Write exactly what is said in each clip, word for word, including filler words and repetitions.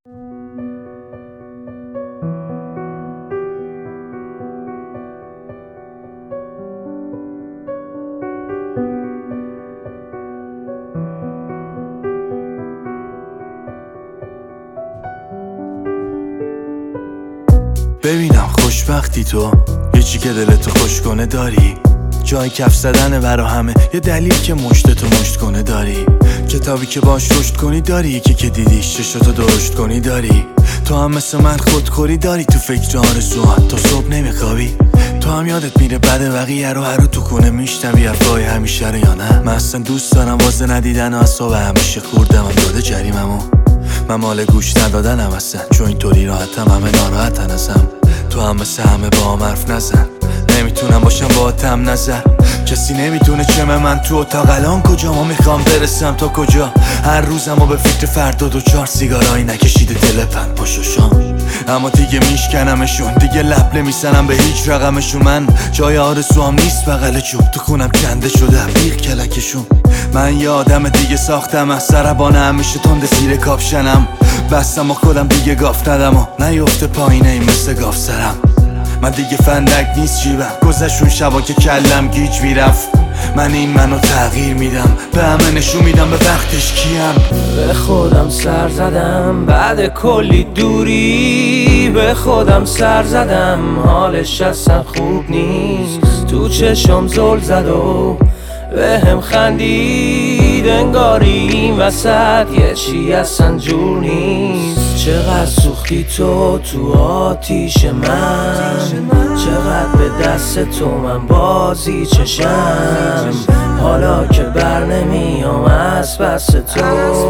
ببینم خوشبختی تو، یه چی که دلتو خوش کنه داری، جای کف زدنه برا همه، یه دلیل که مشتتو مشت کنه داری، کتابی که باش رشد کنی داری، یکی که دیدیش چشتو درشت کنی داری. تو هم مثل من خودخوری داری، تو فکر آرزوهات تا صبح نمیخوابی. تو هم یادت میره بعد بقیه رو هر رو تو خونه میشنوی حرفای همیشه رو یا نه؟ من اصلا دوست دارم واسه ندیدن و اصاب همیشه خوردم هم داده جریممو. من مال گوش ندادنم اصلا، چون اینطوری راحتم همه ناراحتن ازم. تو هم مثل همه با هم حرف نزن، نمیتونم باشم با تم نظر. کسی نمیتونه چمه من تو اتاق الان کجا، ما میخوام برسم تا کجا. هر روزم و به فکر فردا دو چهار سیگارایی نکشیده دل پن پشوشان، اما دیگه میشکنمشون، دیگه لب نمیزنم به هیچ رقمشون. من جای آرزوام نیست بغل چوب، تو خونم کنده شده بیغ کلکشون. من یه آدم دیگه ساختم از سربانه، همیشه تند زیر کاپشنم، بستم و خودم دیگه گاف ندم و نیفته پایینه این مثل گاف سرم. من دیگه فندک نیست جیبم، گذشون شبا که کلم گیج میرفت. من این منو تغییر میدم، به همه نشون میدم به وقتش کیم. به خودم سر زدم بعد کلی دوری، به خودم سر زدم حالش اصلا خوب نیست. تو چشم زل زد و به هم خندید، انگاری این وسط یه چی اصلا جور نیست. چقدر سوختی تو تو آتیش من، چقدر به دست تو من بازی چشم. حالا که بر نمیام از پس تو،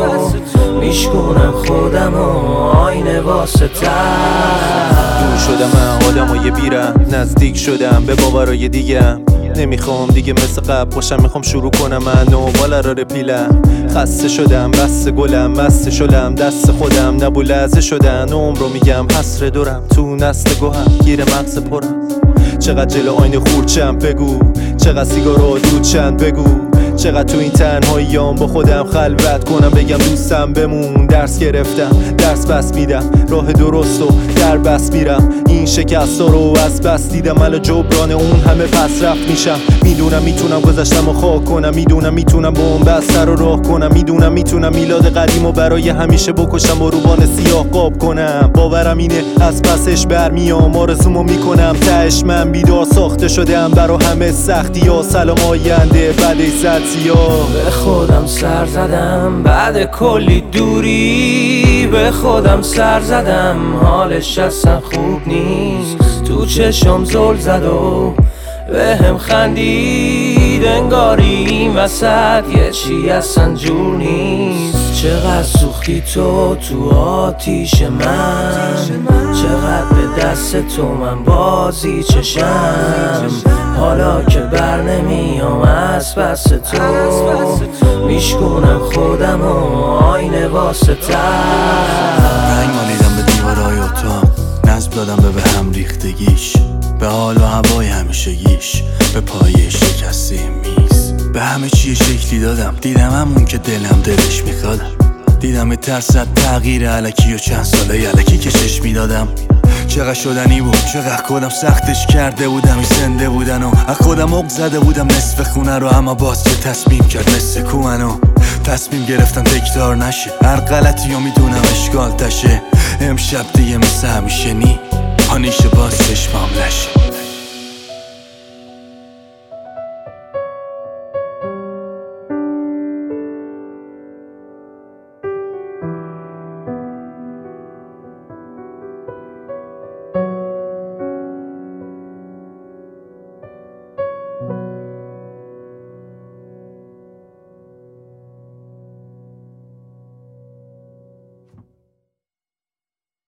میشکنم خودم و آینه واسه تر. دور شدم من آدم و یه بیرم، نزدیک شدم به باورای دیگم. نمیخوام دیگه مثل قبل باشم، میخوام شروع کنم من و بالا را رپیلم. خسته شدم بس گلم، مست شدم دست خودم، نبو لحظه شدن عمر رو میگم حسر دورم. تو نسل گوهم گیر مغز پرم، چقدر جلو آینه خورچم بگو، چقدر سیگارو دود چند بگو، چقدر تو این تنهاییام با خودم خلوت کنم، بگم دوستم بمون. درس گرفتم درس بس میدم، راه درست و در بس میرم. این شکست رو از بس دیدم، الان جبران اون همه پس رفت میشم. میدونم میتونم گذشتم و خاک کنم، میدونم میتونم با اون بستر رو راه کنم، میدونم میتونم میلاد قدیم و برای همیشه بکشم و روبان سیاه قاب کنم. باورم اینه از پسش برمیام، آرزومو میکنم تهش من بیدار ساخته شدم برا همه سختی ها. سلام آینده بعد زد به خودم سر زدم بعد کلی دوری، به خودم سر زدم حالش اصلا خوب نیست. تو چشم زل زد و به هم خندید، انگاری این وسط یه چی اصلا جور نیست. چقدر سوختی تو تو آتیش من، چقدر به دست تو من بازی چشم. حالا که بر نمیام از پس تو، میشکنم خودم و آینه واسه تر. رنگ مالیدم به دیوارای اتاق، نظم دادم به به هم ریختگیش، به حال و هوای همیشگیش، به پایه شکسته میز. به همه چی شکلی دادم، دیدم همون که دلم دلش میخواد. دیدم ترسد تغییر علکی و چند ساله علکی که چشم میدادم. چقدر شدنی بود، چقدر خودم سختش کرده بودم، این زنده بودن و از خودم عق زده بودم نصف خونه رو. اما باز که تصمیم کرد مثل کومنو تصمیم گرفتم تکرار نشه، هر غلطی رو میدونم اشکال تشه. امشب دیگه مثل همیشه نی پانیشه باز چشمام لشه.